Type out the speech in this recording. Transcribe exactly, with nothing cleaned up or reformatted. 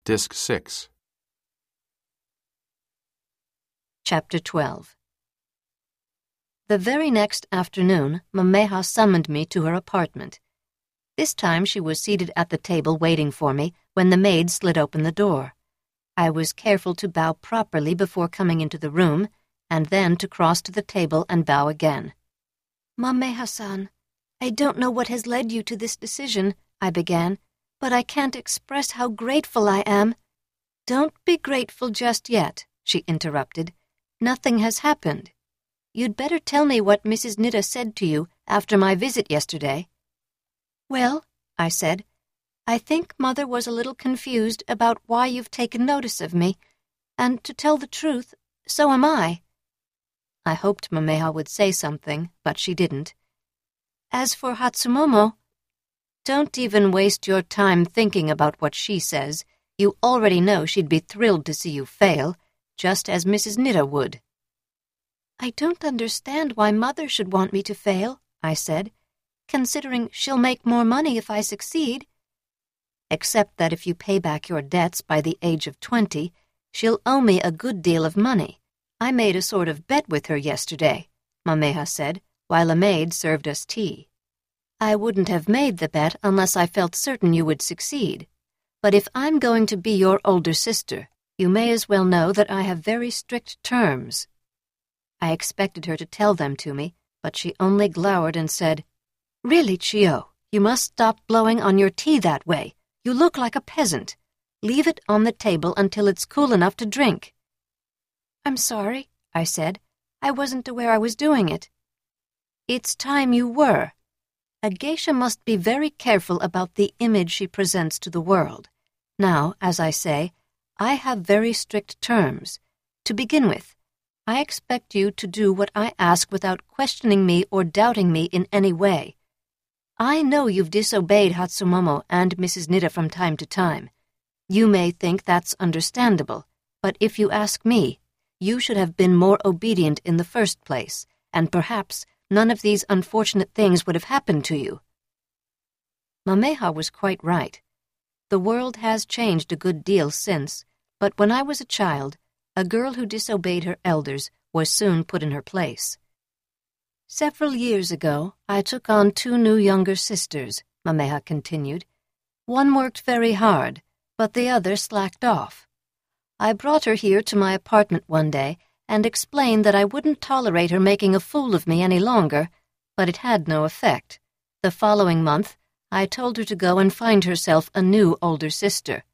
Disc six. Chapter twelve. The very next afternoon, Mameja summoned me to her apartment. This time she was seated at the table waiting for me when the maid slid open the door. I was careful to bow properly before coming into the room, and then to cross to the table and bow again. "Mameja-san, I don't know what has led you to this decision," I began, "but I can't express how grateful I am." "Don't be grateful just yet," she interrupted. "Nothing has happened. You'd better tell me what Missus Nida said to you after my visit yesterday." "Well," I said, "I think Mother was a little confused about why you've taken notice of me, and to tell the truth, so am I." I hoped Mameja would say something, but she didn't. "As for Hatsumomo, don't even waste your time thinking about what she says. You already know she'd be thrilled to see you fail, just as Missus Nida would." "I don't understand why Mother should want me to fail," I said, "considering she'll make more money if I succeed." "Except that if you pay back your debts by the age of twenty, she'll owe me a good deal of money. I made a sort of bet with her yesterday," Mameja said, while a maid served us tea. "I wouldn't have made the bet unless I felt certain you would succeed. But if I'm going to be your older sister, you may as well know that I have very strict terms." I expected her to tell them to me, but she only glowered and said, "Really, Chio, you must stop blowing on your tea that way. You look like a peasant. Leave it on the table until it's cool enough to drink." "I'm sorry," I said. "I wasn't aware I was doing it." "It's time you were. A geisha must be very careful about the image she presents to the world. Now, as I say, I have very strict terms. To begin with, I expect you to do what I ask without questioning me or doubting me in any way. I know you've disobeyed Hatsumomo and Missus Nida from time to time. You may think that's understandable, but if you ask me, you should have been more obedient in the first place, and perhaps none of these unfortunate things would have happened to you." Mameja was quite right. The world has changed a good deal since, but when I was a child, a girl who disobeyed her elders was soon put in her place. "Several years ago, I took on two new younger sisters," Mameja continued. "One worked very hard, but the other slacked off. I brought her here to my apartment one day and explained that I wouldn't tolerate her making a fool of me any longer, but it had no effect. The following month, I told her to go and find herself a new older sister.